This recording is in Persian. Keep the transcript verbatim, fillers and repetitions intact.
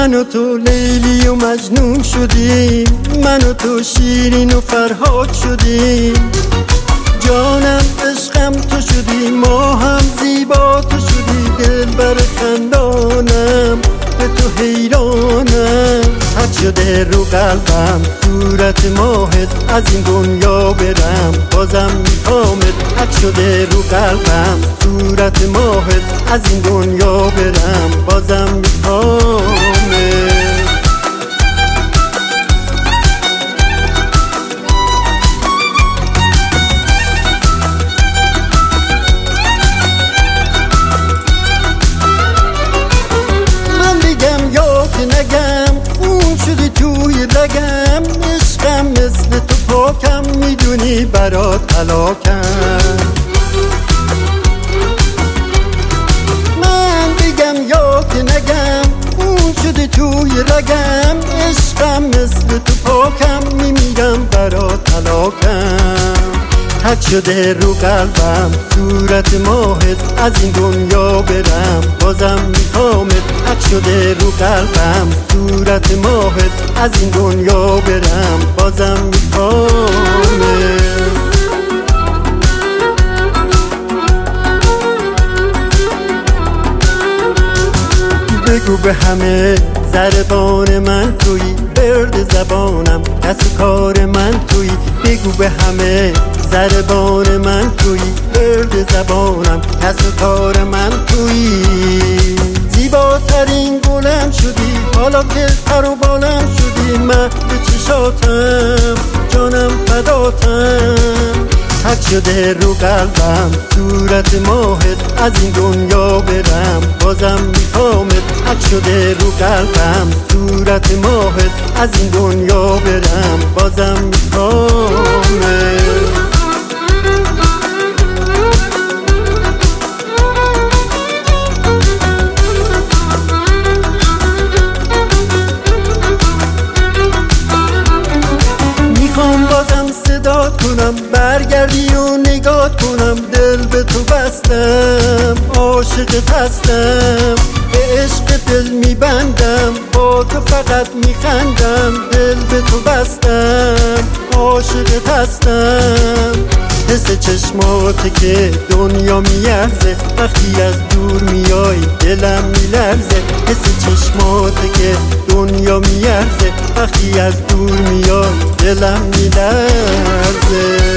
من و تو لیلی و مجنون شدیم، من و تو شیرین و فرهاد شدیم. جانم عشقم تو شدی، ما هم زیبا تو شدی. دل بر خندانم به تو حیرانم. حد شده رو قلبم صورت ماهت، از این دنیا برم بازم میخوامت. حد شده رو قلبم صورت ماهت، از این دنیا برم بازم میخوامت. نگم اون شدی توی رگم، عشقم مثل تو پاکم، میدونی برات هلاکم. من بگم یا که نگم اون شدی توی رگم، عشقم مثل تو پاکم، میمیرم برات هلاکم. حد شده رو قلبم صورت ماهت، از این دنیا برم بازم میخوامت. حد شده رو قلبم صورت ماهت، از این دنیا برم بازم میخوامت. بگو به همه زربان من تویی، برد زبانم دست و کار من تویی. بگو به همه زربان من تویی، برد زبانم دست و کار من تویی. زیباترین گلم شدی، حالا که پر و بالم شدی. من به چشاتم جانم فداتم. حد شده رو قلبم صورت ماهت، از این دنیا برم بازم میخوامت. حد شده رو قلبم صورت ماهت، از این دنیا برم بازم میخوامت. میخوام بازم صدات کنم، برگردی و نگات کنم. دل به تو بستم، عاشقت هستم، به عشق دل میبندم، با تو فقط میخندم. دل به تو بستم، عاشقت هستم. حس چشماته که دنیا میارزه، وقتی از دور میای دلم میلرزه. حس چشماته که دنیا میارزه، وقتی از دور میای دلم میلرزه.